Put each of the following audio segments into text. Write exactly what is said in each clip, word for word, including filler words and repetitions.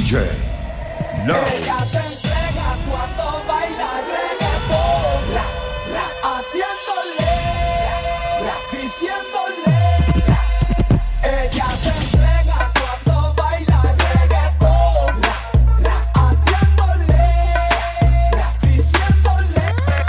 J Low. Ella se entrega cuando baila reggaetón, ra, ra, haciéndole, ra, diciéndole, ra. Ella se entrega cuando baila reggaetón, ra, ra, haciéndole, ra, diciéndole.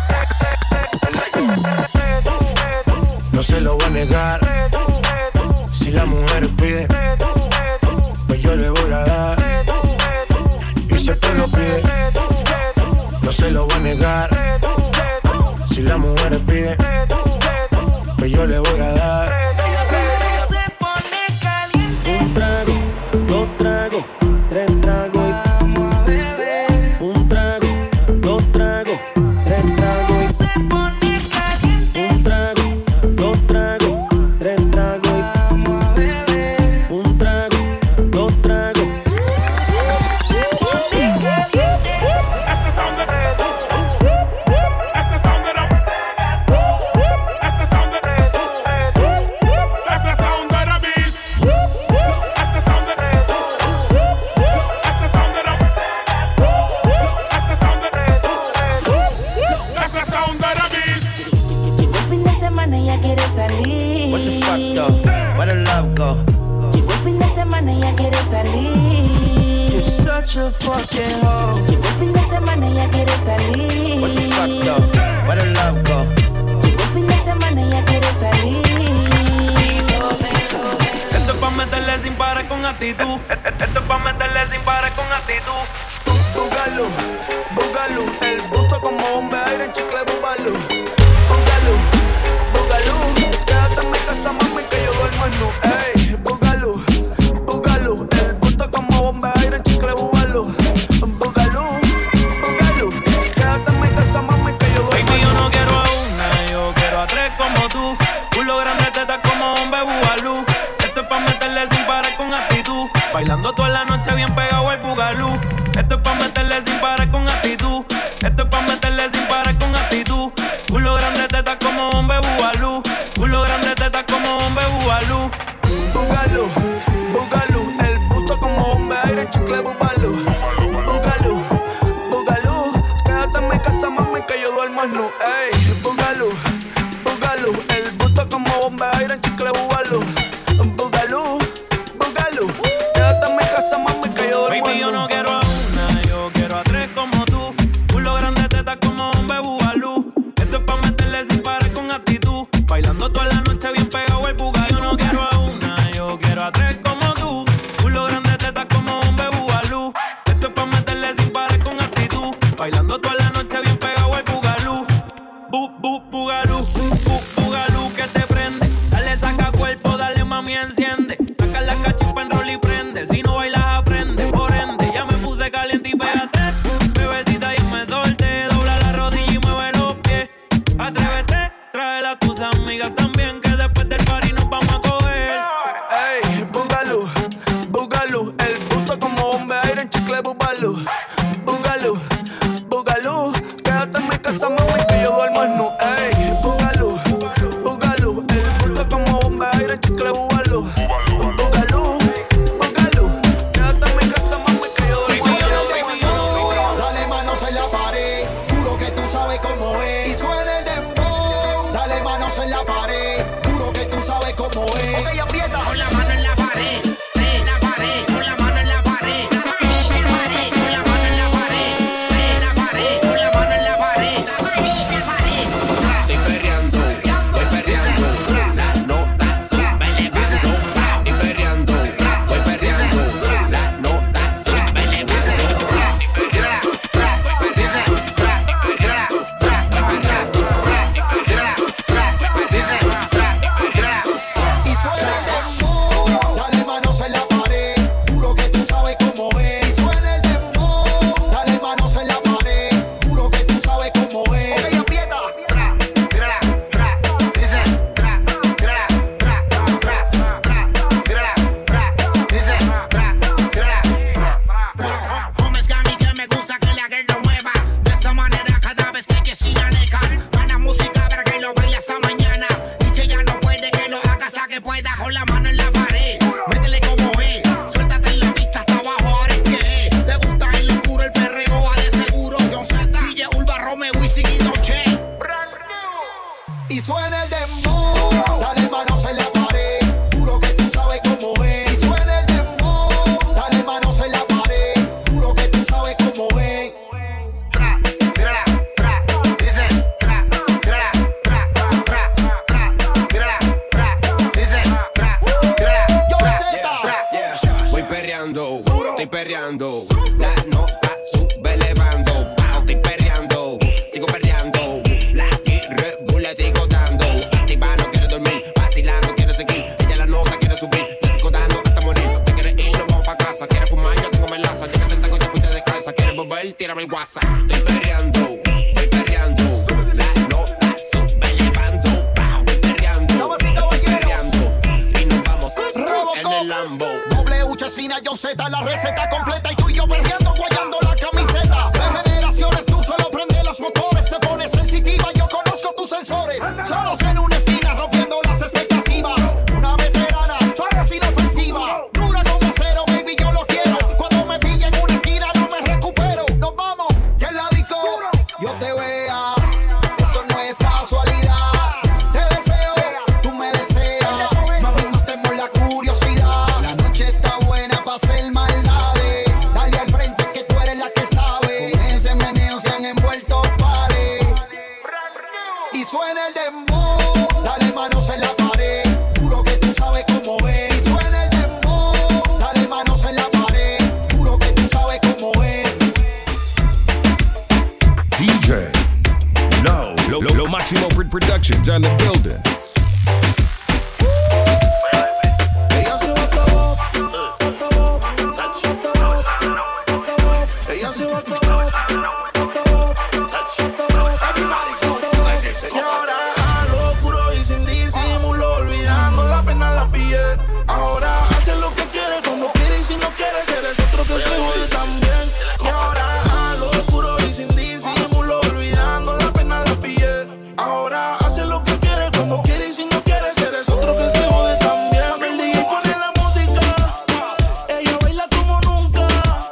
No se lo voy a negar. Si la mujer pide, pues yo le voy a dar. Y si usted lo pide, no se lo voy a negar. Si la mujer pide, pues yo le voy a dar. Se pone caliente. Un trago, dos tragos, tres tragos y vamos a beber. Un trago, dos tragos, tres tragos y Se pone caliente. un trago, dos tragos, tres tragos y vamos a beber. Un trago, dos tragos. Se pone caliente. Ese sound de Ese sound de Ese sound de Ese sound de la beast. Ese sound de Ese sound de Ese sound de Ese sound de la beast. Llegó el fin de semana y ya quiere salir. What the fuck though? Where the love go? Llegó el fin de semana y ya quiere salir. You're such a fucking hoe. Llegó el fin de semana y ya quiere salir. What the fuck though? Where the love go? Llegó el fin de semana y ya quiere salir. Esto es pa' meterle sin parar con actitud. Esto es pa' meterle sin parar con actitud. Búscalo, búscalo, el busto como bomba de aire en chicle, búscalo. Búscalo, búscalo, quédate en mi casa, mami, que yo duermo en nu. Ey, búscalo, búscalo, el busto como bomba de aire en chicle, búscalo. Búscalo, búscalo, quédate en mi casa, mami, que yo duermo Baby, en yo nu. no quiero a una, yo quiero a tres como tú. Culo grande, teta como hombre bugalú. Esto es pa' meterle sin parar con actitud. Bailando toda la noche bien pegado al bugalú. Esto es pa' meterle sin parar con actitud. Esto es pa' meterle sin parar con actitud. Culo grande, teta como hombre bugalú. Culo grande, teta como hombre bugalú. Búscalo, búscalo, el busto como bomba de aire en chicle, búscalo. Búscalo, búscalo, quédate en mi casa, mami, que yo duermo en nu. Ey, búscalo, búscalo, el busto como bomba de aire en chicle, búscalo. Búscalo, búscalo, quédate en mi casa, mami, que yo duermo Baby, en yo nu. no quiero a una, yo quiero a tres como tú. Culo grande, teta como hombre bugalú. Esto es pa' meterle sin parar con actitud. Bailando toda la noche bien pegado al bugalú. Yo no quiero a una, yo quiero a tres como tú. Culo grande, teta como hombre bugalú. perreando, estoy perreando. La nota sube elevando. Wow, estoy perreando, sigo perreando. La Red Bull le sigo dando. Activa, no quiere dormir. Vacilando, quiere seguir. Ella la nota quiere subir. Le sigo dando hasta morir. Te quiere ir, nos vamos pa' casa. Quiere fumar, yo tengo melaza. Llega el taco, ya fuiste de casa. Quiere volver, tírame el WhatsApp. Estoy perreando, estoy perreando. La nota sube elevando. Wow, estoy perreando, estoy perreando. Y nos vamos en el Lambo. W Chesina, John Z, la receta completa. Y tú y yo perreando, guayando la camiseta. De generaciones, tú solo prendes los motores. Te pones sensitiva, yo conozco tus sensores. Solos en una esquina, rompiendo las expectativas. Una veterana, pagas inofensiva. Dura como acero, baby, yo lo quiero. Cuando me pilla en una esquina, no me recupero. Nos vamos, que en la disco yo te vea. Eso no es casualidad. Te deseo, tú me deseas. Mami, matemos la curiosidad. La noche está buena pa' hacer maldades. Dale al frente que tú eres la que sabe. Con ese meneo se han envuelto pares. Y suena el dembow. Dale manos en la pared. Juro que tú sabes cómo es. Y suena el dembow. Dale manos en la pared. Juro que tú sabes cómo es. D J No Lo, lo, lo Máximo Productions on the building. Ella se va a acabar, acabar, acabar, acabar. Ella se va a acabar, acabar, acabar. Y ahora a lo puro y sin disimulo, olvidando la pena la piel. Ahora hace lo que quiere, cuando quiere y si no quiere, eres otro que se jode también. Y ahora a lo puro y sin disimulo, olvidando la pena la piel. Ahora hace lo que quiere, cuando quiere y si no quiere, eres otro que se jode también. Cuando el D J pone la música, ella baila como nunca.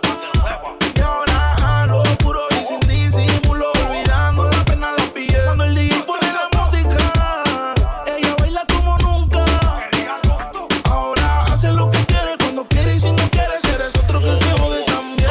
Y ahora a lo puro y sin disimulo, olvidando la pena la piel. Cuando el D J pone la música, ella baila como nunca. Ahora hace lo que quiere, cuando quiere y si no quiere, eres otro que se jode también.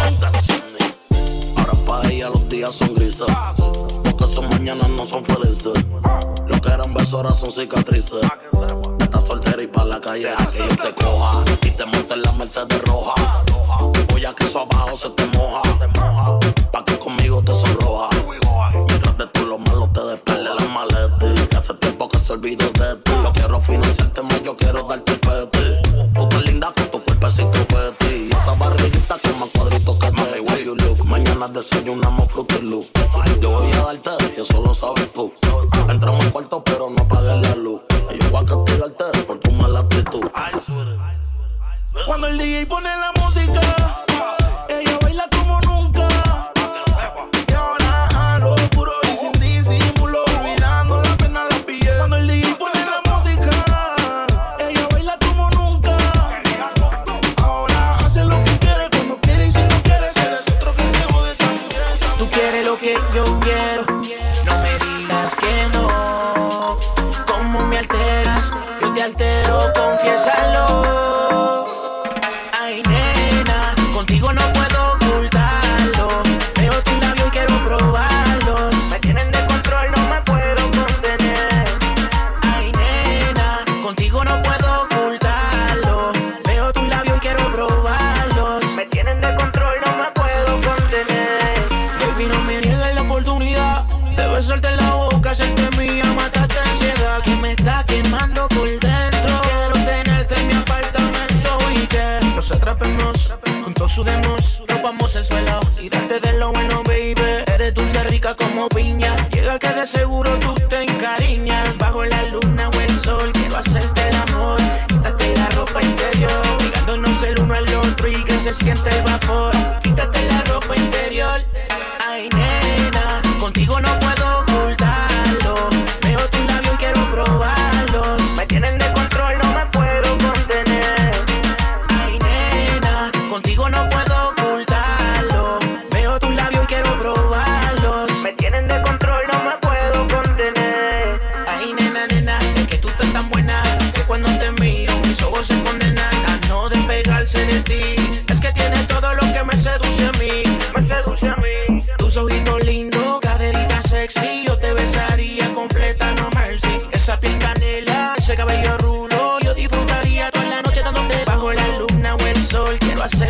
Ahora pa' ella los días son grises, porque son mañanas no son felices. Lo que eran besos ahora son cicatrices. Estás soltera y pa' la calle a que yo te coja y te monte en la Mercedes roja. Voy a que eso abajo se te moja, pa' que conmigo te sonroja. Mientras de tú lo malo te despele la maleta, que hace tiempo que se olvidó de ti. Yo quiero financiarte más, yo quiero darte peti. Tú estás linda con tu cuerpecito peti, y esa barriguita con más cuadritos que te. Way you look. Mañana desayunamos Fruity Loop. Yo voy a darte, y eso lo sabes tú. Entramos al cuarto pero no apagues la luz. Y yo voy a castigarte por tu mala actitud. Cuando el D J pone la música, ella baila como nunca. Y ahora a lo puro y sin disimulo, olvidando la pena la piel. Cuando el D J pone la música, ella baila como nunca. Ahora hace lo que quiere, cuando quiere y si no quiere, eres otro que se jode también. Tú quieres lo que yo quiero, no me digas que no. ¿Cómo me alteras? Yo te altero, confiésalo. Ay, nena, contigo no puedo ocultarlo. Veo tu labio y quiero probarlo. Me tienen de control, no me puedo contener. Ay, nena, contigo no puedo ocultarlo. Veo tu labio y quiero probarlo. Me tienen de control, no me puedo contener. Baby, no me niegues la oportunidad de besarte en la boca, hacerte mía, matarte ansiedad que me está quemando por dentro. Quiero tenerte en mi apartamento y que nos atrapemos, juntos sudemos, rompamos el suelo y darte de lo bueno, baby. Eres dulce, rica como piña, llega que de seguro tú te encariñas. Bajo la luna o el sol, quiero hacerte el amor, quítate la ropa interior, ligándonos el uno al otro y que se siente el vapor. Quítate la ropa interior. Ay, nena, contigo no puedo ocultarlo. Veo tu labio y quiero probarlo. Me tienen de control, no me puedo contener. Ay, nena, contigo no puedo ocultarlo. Veo tu labio y quiero probarlo. Me tienen de control, no me puedo contener. Ay, nena, nena, es que tú estás tan buena que cuando te miro mis ojos se condenan a no despegarse de ti. Es que tienes todo lo que me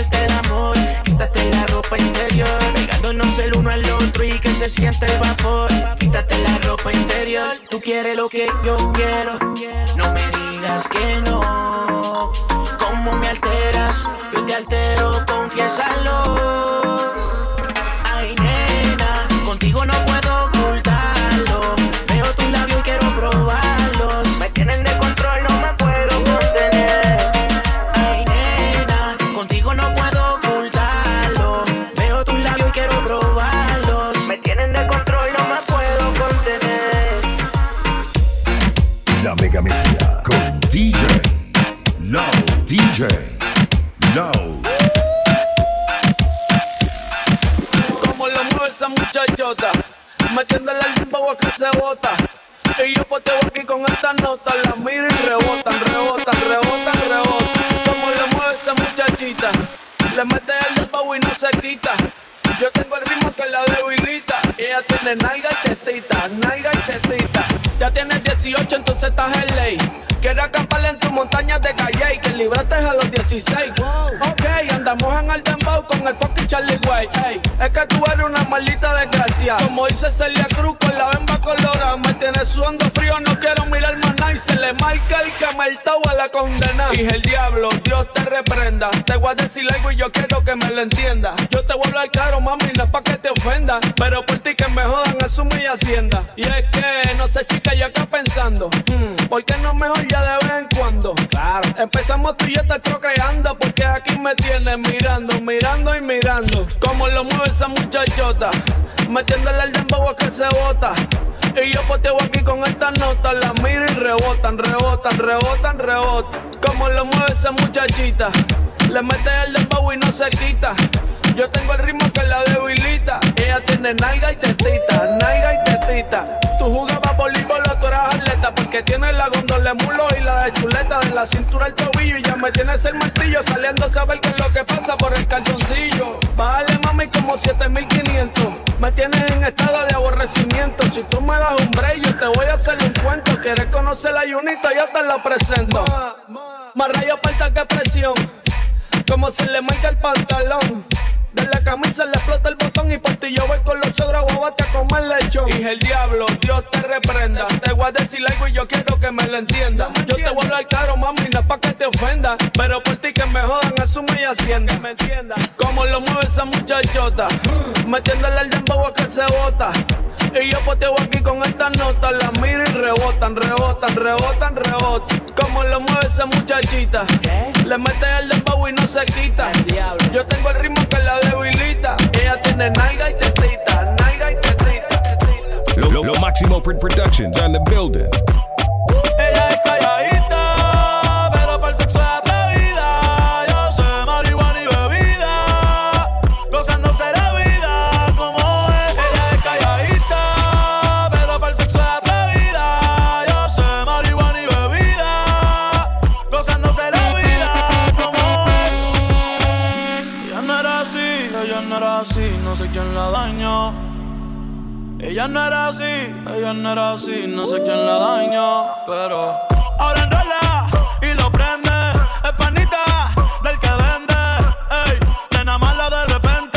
hacerte el amor. Quítate la ropa interior, pegándonos el uno al otro y que se siente el vapor. Quítate la ropa interior, tú quieres lo que yo quiero. No me digas que no. ¿Cómo me alteras? Yo te altero, confiésalo. Ay, nena, contigo no puedo ocultarlo. Veo tus labios y quiero probarlos. Me tienen de control, no me puedo contener. Ay, nena, contigo no puedo ocultarlo. Veo tus labios y quiero probarlos. Me tienen de control, no me puedo contener. La Mega Mezcla con D J Low, D J Low. Como lo mueve esa muchachota, metiéndole el dembow a que se bota. Y yo poteo aquí con estas notas, las miro y rebotan, rebotan, rebotan, rebotan. Como lo mueve esa muchachita, le mete el dembow y no se quita. Yo tengo el ritmo que la debilita. Ella tiene nalga y tetita, nalga y tetita. Ya tienes dieciocho, entonces estás en ley. Quiero acampar en tus montañas de calle y que libraste a los dieciséis. Ok, andamos en el dembow con el fucking Charlie Way. Hey, es que tú eres una maldita desgracia. Como dice Celia Cruz con la bemba colorada. Me tienes sudando frío, no quiero mirar más nada. Y se le marca el cameltao a la condena. Dije el diablo, Dios te reprenda. Te voy a decir algo y yo quiero que me lo entienda. Yo te vuelvo al caro, mami, no es pa' que te ofenda. Pero por ti que me jodan, asumo y hacienda. Y es que, no sé chica, yo acá pensando hmm, ¿por qué no mejor ya de vez en cuando? Claro. Empezamos tú y yo estar procreando. Porque aquí me tienes mirando, mirando y mirando. Como lo mueve esa muchachota, metiéndole el dembow a que se bota. Y yo poteo aquí con estas notas, las miro y rebotan, rebotan, rebotan, rebotan. Como lo mueve esa muchachita, le mete el dembow y no se quita. Yo tengo el ritmo que la debilita. Ella tiene nalga y tetita, nalga y tetita. Tú jugabas voleibol o tú eras atleta. Porque tienes la gondola de mulo y la de chuleta. De la cintura al tobillo y ya me tienes el martillo. Saliendo a saber qué es lo que pasa por el calzoncillo. Bájale mami como siete mil quinientos. Me tienes en estado de aborrecimiento. Si tú me das un break yo te voy a hacer un cuento. Quieres conocer la Junita, yo te la presento. Más rayo falta que presión. Como se le marca el pantalón. De la camisa le explota el botón y por ti yo voy con los suegros guabate a comer lechón. Dije el diablo, Dios te reprenda. Te voy a decir algo y yo quiero que me lo entienda. Yo te voy a hablar caro, mami, no es pa' que te ofenda. Pero por ti que me jodan, asume y hacienda. Me entienda. Como lo mueve esa muchachota, metiéndole el dembow a que se bota. Y yo poteo aquí con estas notas, las miro y rebotan, rebotan, rebotan, rebotan. Como lo mueve esa muchachita, le mete el dembow y no se quita. Yo tengo el ritmo que la debilita. Ella tiene nalga y tetita, nalga y tetita. Lo, lo, lo Máximo Productions on the building. Ella es calladita, pero para el sexo es atrevida. Yo sé marihuana y bebida, gozándose la vida como es. Ella es calladita, pero para el sexo es atrevida. Yo sé marihuana y bebida, gozándose la vida como es. Ella no era así, ella no era así, no sé quién la dañó. Ella no era así, ella no era así, no sé quién la dañó. Pero ahora enrola y lo prende. Es panita del que vende. Ey, nena mala de repente.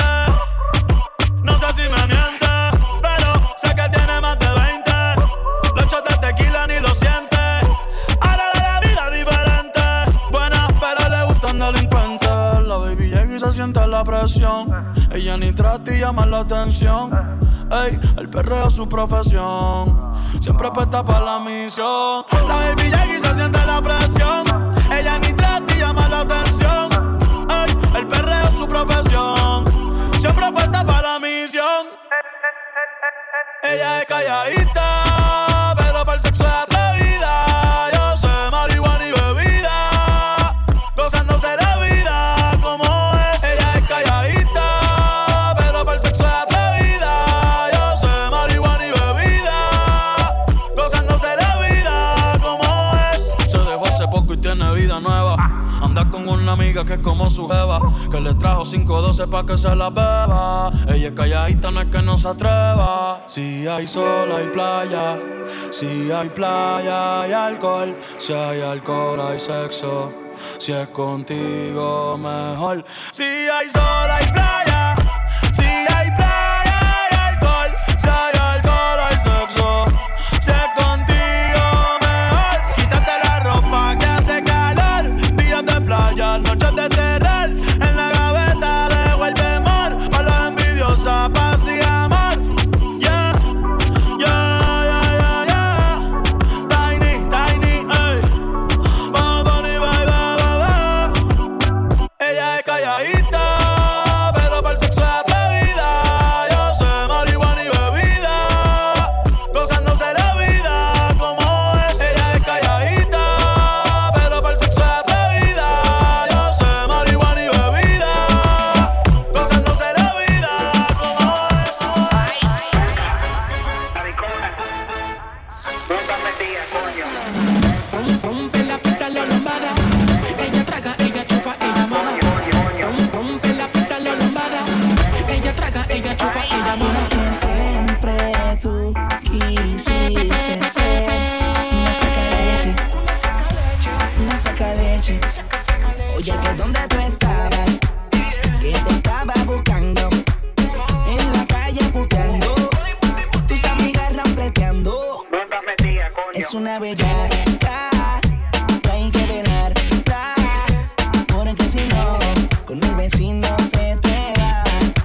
No sé si me miente, pero sé que tiene más de veinte. Los shots de tequila ni lo siente. Ahora de la vida diferente. Buena, pero le gustan delincuentes. La baby llega y se siente la presión. Ella ni trata y llama la atención. Ey, el perreo es su profesión. Siempre apuesta para la misión. La baby llega y se siente la presión. Ella ni trata y llama la atención. Ey, el perreo es su profesión. Siempre apuesta para la misión. Ella es calladita, pero para el sexo es atrevida. Yo sé marihuana y bebida, gozándose la vida como es. Ella es calladita, pero para el sexo es atrevida. Yo sé marihuana y bebida, gozándose la vida como es. Se dejó hace poco y tiene vida nueva. Anda con una amiga que es como su jeva, que le trajo cinco doce pa' que se la beba. Ella es calladita, no es que no se atreva. Si hay sol, hay playa. Si hay playa, hay alcohol. Si hay alcohol, hay sexo. Si es contigo mejor. Si hay sol, hay playa. Si hay playa, hay alcohol. Si hay alcohol, hay sexo. Si es contigo mejor. Quítate la ropa que hace calor. Días de playa, noches de terror. En la gaveta dejo el temor. A la envidiosa, paz y amor. Yeah, yeah, yeah, yeah, yeah. Tiny, tiny, ey. Vamos, Tony, bye, bye, bye, bye. Ella es calladita, pero para el sexo es atrevida. Yo sé marihuana y bebida, gozándose la vida como es. Ella es calladita, pero para el sexo es atrevida. Yo sé marihuana y bebida, gozándose la vida como es. Rompe la pista, la lombada. Ella traga, ella chupa, ella mama. Rompe la pista, la lombada. Ella traga, ella chupa, ella mama. Es que siempre tú quisiste ser una sacaleche, una sacaleche. Oye, que donde tú estabas, que te estaba buscando, en la calle puteando, tus amigas rampleteando. Es una bellaca que hay que velarla, porque si no, con el vecino se te va.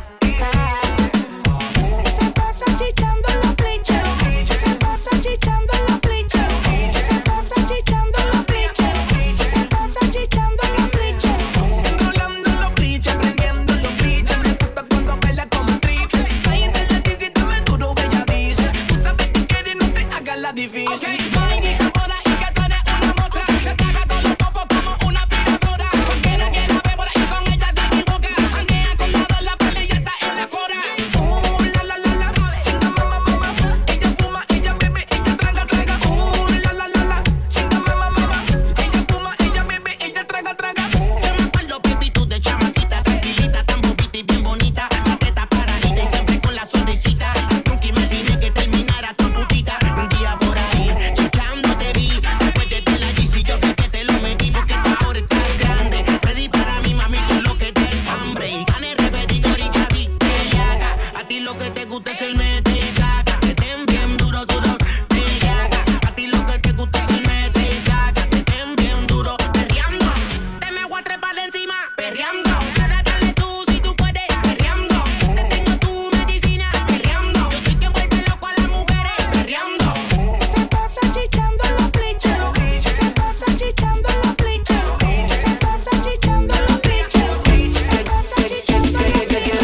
Se pasa chichando en los bleachers, se pasa chichando en los bleachers, se pasa chichando en los bleachers, se pasa chichando en los bleachers. Enrolando en los bleachers, prendiendo en los bleachers. Me gusta cuando baila como stripper. Ahí en la disco dame duro, ella dice. Tú sabes que quieres, no te hagas la difícil. Vaina y sabora y que tú eres una mostra. Se traga todos los popos como una aspiradora. Cualquiera que la ve por ahí con ella se equivoca. Andea con la de la peli y está en la cora. Uh, la la la la, chinga mamá mamá. Ella fuma, ella bebe, ella traga traga. Uh, la la la la, chinga mamá mamá. Ella fuma, ella bebe, ella traga traga. Yo me acuerdo, baby, tú de chamaquita, tranquilita, tan bobita y bien bonita. La teta paradita y siempre con la sonrisita. Nunca imaginé que terminara tan putita. Un día por ahí, chichando te vi. Después de te la hice y yo fui que te lo metí. Porque tú ahora estás grande. Ready para mí, mami, tú lo que te es hambre. Y gane repetidor y ya di te haga. A ti lo que te gusta es el mete y saca. Te den bien duro, duro, te haga. A ti lo que te gusta es el mete y saca. Te den bien duro, perreando. Te me voy a trepar de encima, perreando. Ahora dale tú si tú puedes, perreando. Te tengo tu medicina, perreando. Yo soy quien vuelve loco a las mujeres, perreando. Se pasa chichando en los bleachers, se pasa chichando en los bleachers, se pasa chichando en los bleachers, se pasa chichando en los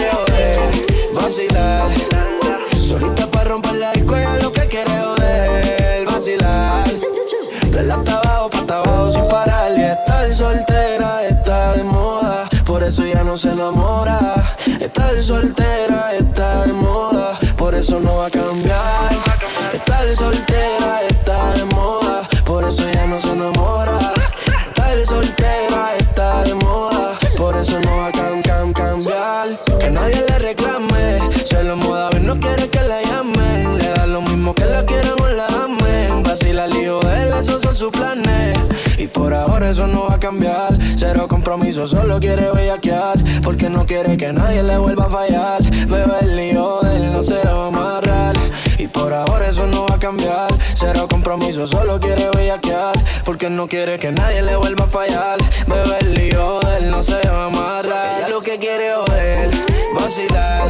bleachers. Vacilar, solita para romper la disco, ella lo que quiere joder, vacilar. De la hasta abajo, pa' hasta abajo sin parar. Y estar soltera está de moda, por eso ya no se enamora. Estar soltera está de moda, por eso no va a cambiar. Estar soltera está de moda, por eso ya no se enamora. Estar soltera está de moda, por eso no va a cam, cam, cambiar. Que nadie le reclame, se lo moda, ver no quiere que la llamen. Le da lo mismo que la quieran o la amen. Vacila el hijo de él, esos son sus planes. Y por ahora eso no va a cambiar. Cero compromiso, solo quiere bellaquear. Porque no quiere que nadie le vuelva a fallar. Bebé, el hijo de él no se va a amarrar. Y por ahora eso no va a cambiar. Cero compromiso, solo quiere bellaquear. Porque no quiere que nadie le vuelva a fallar. Bebé, el hijo de él no se va a amarrar. Ella lo que quiere joder, vacilar.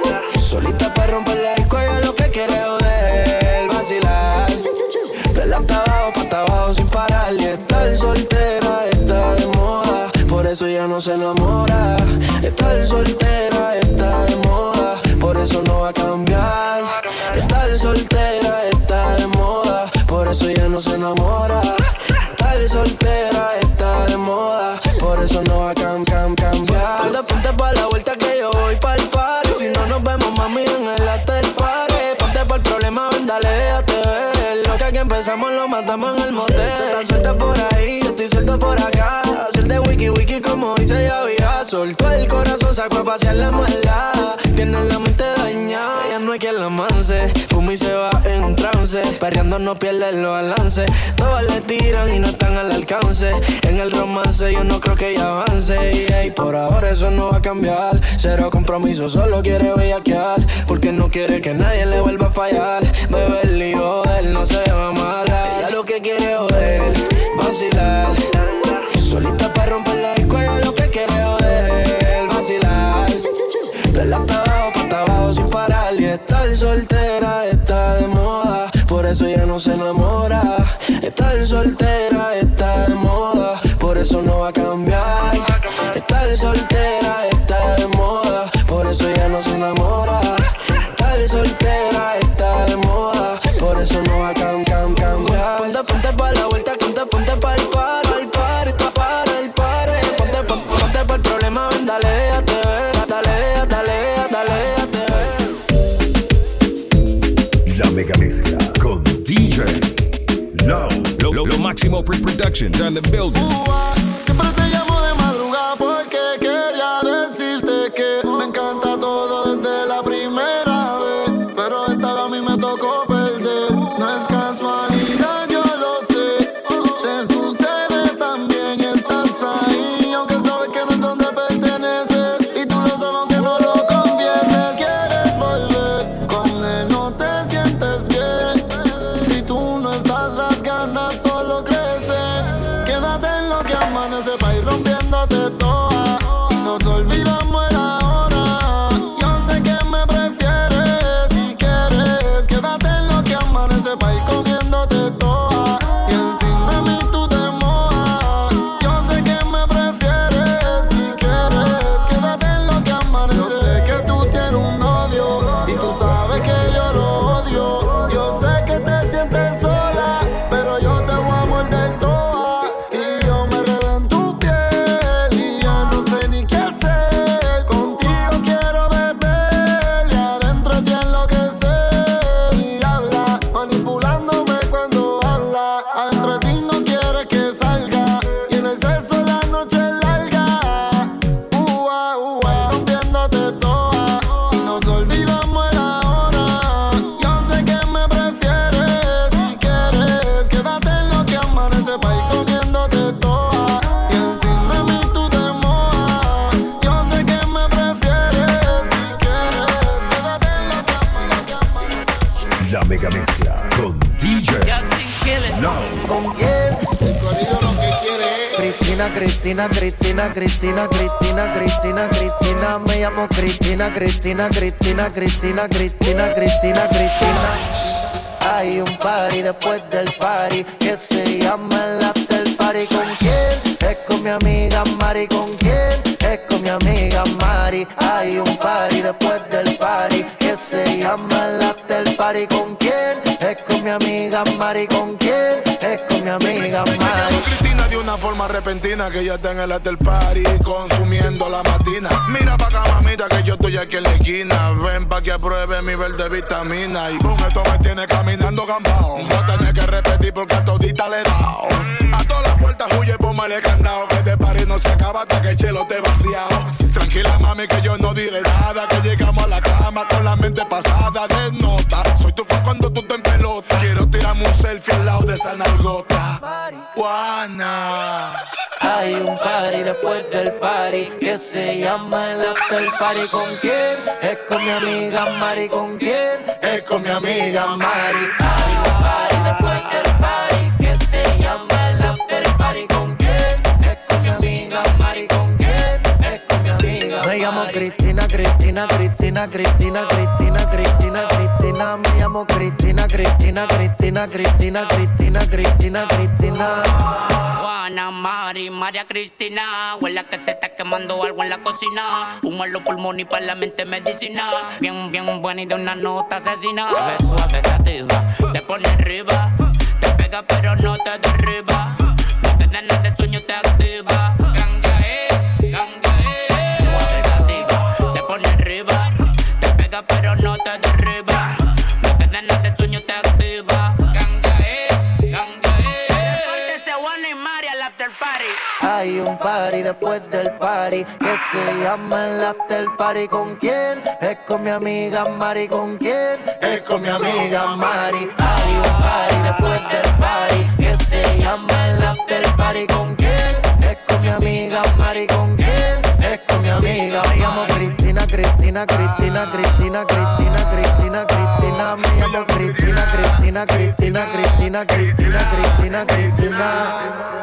Solita para romper la disco, ella lo que quiere joder, vacilar. De la hasta abajo, pa' hasta abajo sin parar. Y estar soltera está de moda, por eso ya no se enamora. Estar soltera está de moda, por eso no va a cambiar. Estar soltera está de moda, por eso ya no se enamora. Estar soltera está de moda, por eso no va a cam, cam, cambiar. Ponte, ponte pa' la vuelta que yo voy pa'l party. Si no nos vemos, mami, en el after party. Ponte pa'l problema, ven, dale, déjate ver. Lo que aquí empezamos lo matamos en el motel. Tú estás suelta por ahí, yo estoy suelto por acá. Hacer de wiki wiki como dice Yaviras. Soltó el corazón, sacó a pasear la maldad. Tiene la mente dañada, ya no hay quien la manse. Fuma y se va en un trance, perreando no pierde los balances. Todas le tiran y no están al alcance. En el romance yo no creo que ella avance. Y hey, por ahora eso no va a cambiar. Cero compromiso, solo quiere bellaquear. Porque no quiere que nadie le vuelva a fallar. Bebe el lío, él no se va a amarrar. Ella lo que quiere joder, vacilar. Solita para romper la disco, ella lo que quiere joder, vacilar. De la hasta abajo, pa' abajo sin parar. Y estar soltera está de moda, por eso ella no se enamora. Estar soltera está de moda, por eso no va a cambiar. Estar soltera está de moda, por eso ella no se enamora. Estar soltera está de moda, por eso no va a cam, cam, cambiar. Ponte, ponte pa' la vuelta, ponte, ponte pa' el par, al par, está para el par. Ponte, ponte, ponte pa' el problema, ven, dale, déjate ver, dale, dale, dale, déjate ver. La mega mezcla con D J Low. Lo, lo, lo máximo pre-production in the building. Uh, siempre te llamo de madrugada porque quería decirte que me encanta todo desde la primera vez, pero esta vez a mí me tocó perder. No es casualidad, yo lo sé. Te sucede también, estás ahí, aunque sabes que no es donde perteneces. Y tú lo sabes aunque no lo confieses. Quieres volver, con él no te sientes bien. Si tú no estás, las ganas solo crecen. Quédate en lo que amanece pa' ir rompiéndote toda. Y nos olvidamos el ahora. Yo sé que me prefieres. Si quieres, quédate en lo que amanece pa' ir comiéndote toda. Y encima de mí tú te mojas. Yo sé que me prefieres. Si quieres, quédate en lo que amanece. Yo sé que tú tienes un novio y tú sabes que yo lo odio. Yo sé que te sientes sola, pero yo te voy a morder toda. Y yo me enredo en tu piel y ya no sé ni qué hacer. Contigo quiero beber y adentro te enloquecer. Y habla, manipulándome cuando habla. Adentro de ti no quieres que salga. Y en el sexo la noche es larga. Ua, ua, rompiéndote toda. Y nos olvidamos el ahora. Yo sé que me prefieres. Si quieres, quédate en lo que amanece pa' ir comiéndote toda. Y encima de mí tú te mojas. Yo sé que me prefieres. Si quieres, quédate en lo que amanece. La mega mezcla con D J Low. ¿Con quién? El corillo lo que quiere es Cristina, Cristina, Cristina, Cristina, Cristina, Cristina, Cristina, me llamo Cristina, Cristina, Cristina, Cristina, Cristina, Cristina, Cristina. Hay un party después del party que se llama el after party. ¿Con quién? Es con mi amiga Mari. ¿Con quién? Es con mi amiga Mari. Hay un party después del party que se llama el after party. ¿Con quién? Es con mi amiga Mari. ¿Con quién? Es con mi amiga Mari. Cristina de una forma repentina que ya está en el after party consumiendo la matina. Mira pa' acá, mamita, que yo estoy aquí en la esquina. Ven pa' que apruebe mi verde vitamina. Y con esto me tiene caminando gambao. No tenés que repetir porque a todita le he dado. A todas las puertas huye, póngale candado. Que este party no se acaba hasta que el chelo te vaciado. Tranquila, mami, que yo no diré nada. Que llegamos a la cama con la mente pasada de nota. Soy tu fan cuando tú te en pelota. Quiero tirarme un selfie al lado de esa nalgota. Juana. Hay un party después del party que se llama el after party. ¿Con quién? Es con mi amiga Mari. ¿Con quién? Es con mi amiga Mari. Hay un party después del party que se llama el after party. ¿Con quién? Es con mi amiga Mari. ¿Con quién? Es con mi amiga Mari. Me llamo Cristina, Cristina, Cristina, Cristina, Cristina, Cristina, Cristina. Me llamo Cristina, Cristina, Cristina, Cristina, Cristina, Cristina, Cristina. Juana, Mari, María Cristina. Huele a que se está quemando algo en la cocina. Humo en los pulmones y para la mente medicina. Bien, bien buena y de una nota asesina. Te ves suave, sativa, te pone arriba. Te pega pero no te derriba. No te dan de sueño, te activa. Ganga, eh, ganga, eh. Suave, sativa, te pone arriba. Te pega pero no te derriba. No te dan de sueño, te activa. Ganga, eh, ganga, eh. Hay un party después del party, que se llama el after party. ¿Con quién? Es con mi amiga Mari. ¿Con quién? Es con mi amiga Mari. Hay un party después del party, que se llama el after party. ¿Con quién? Es con mi amiga Mari. ¿Con quién? Es con mi amiga Mari. Me llamo Cristina, Cristina, Cristina, Cristina, Cristina, Cristina, Cristina. Me llamo Cristina, Cristina, Cristina, Cristina, Cristina, Cristina, Cristina.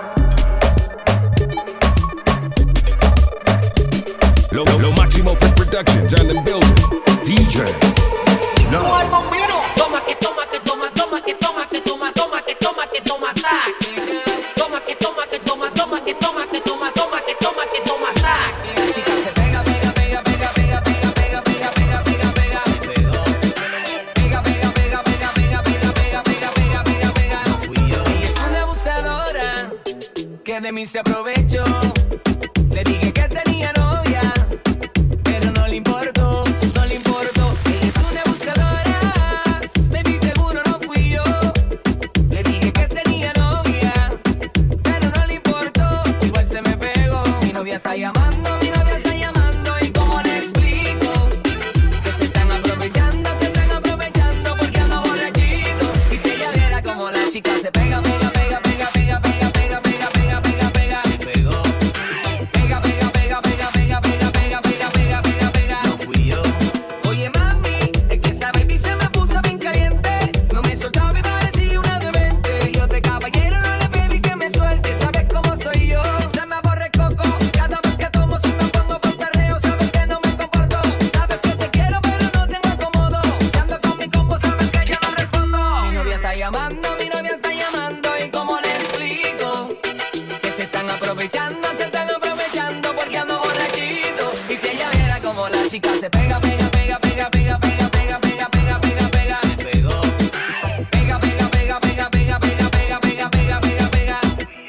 Lo, lo máximo Productions on the building. D J No. Toma que toma que toma, toma que toma que toma, toma que toma que toma, ataque. Toma que toma que toma, toma que toma que toma, toma que toma que toma, ataque. La chica se pega, pega, pega, pega, pega, pega, pega, pega, pega, pega, pega. Se pegó. Pega, pega, pega, pega, pega, pega, pega, pega, pega, pega, pega. No fui yo. Ella es una abusadora que de mí se aprovechó. Le dije que tenía novia, pero no le importó, no le importó. Ella es una abusadora, baby, seguro no fui yo. Le dije que tenía novia, pero no le importó. Igual se me pegó. Mi novia está llamando, mi novia está llamando. ¿Y cómo le explico? Que se están aprovechando, se están aprovechando porque ando borrachito. Y si ella viera como la chica se pega, pega, pega, pega, pega, pega, pega, pega, pega, pega, pega. Se pegó. Pega, pega, pega, pega, pega, pega, pega, pega, pega, pega, pega. No fui yo. Oye, mami, es que esa baby se me puso bien caliente. No me soltaba y parecía una demente. Yo de caballero no le pedí que me suelte. ¿Sabes cómo soy yo? Se me aborre coco. Cada vez que tomo si me pongo por perreo. Sabes que no me comporto. Sabes que te quiero pero no tengo acomodo. Si ando con mi combo sabes que yo no respondo. Mi novia está llamando, mi novia está llamando. ¿Y cómo le explico? Que se están aprovechando, se están aprovechando porque ando borrachito. Y si ella viera como la chica se pega, pega, pega, pega, pega, pega, pega, pega, pega, pega, pega. Se pegó. Pega, pega, pega, pega, pega, pega, pega, pega, pega, pega, pega.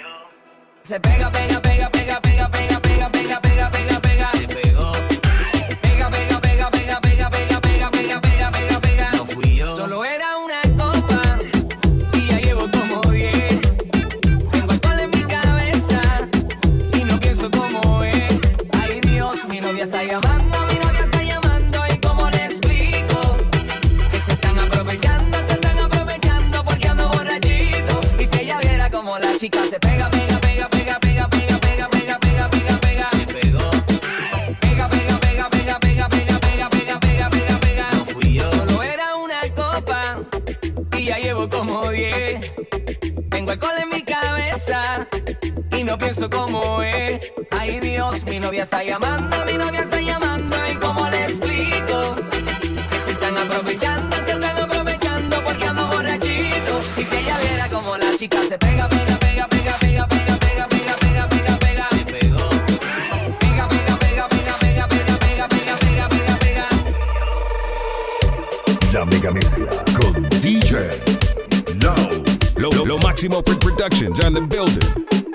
Se pega, pega, pega, pega, pega, pega, pega, pega, pega, pega, pega. Se pegó. Pega, pega, pega, pega, pega, pega, pega, pega, pega, pega, pega. No fui yo. Solo era una copa y ya llevo como diez. Tengo alcohol en mi cabeza y no pienso como es. Ay Dios, mi novia está llamando, mi novia está llamando. ¿Y cómo le explico? Que se están aprovechando, se están aprovechando porque ando borrachito. Y si ella viera como la chica se pega, pega, pega, pega, pega, pega, pega, pega, pega, pega, pega. Se pegó. Pega, pega, pega, pega, pega, pega, pega, pega, pega, pega, pega. No fui yo. Solo era una copa y ya llevo como diez. Tengo alcohol en mi cabeza y no pienso como es. Ay Dios, mi novia está llamando, mi novia está llamando. ¿Y cómo le explico? Que se están aprovechando, se están aprovechando porque ando borrachito. Y si ella viera como la chica se pega, pega, pega, pega, pega, pega, pega, pega, pega, pega, pega. Se pegó. Pega, pega, pega, pega, pega, pega, pega, pega, pega, pega, pega. La mega mezcla con D J No. Lo, lo máximo Productions on the building.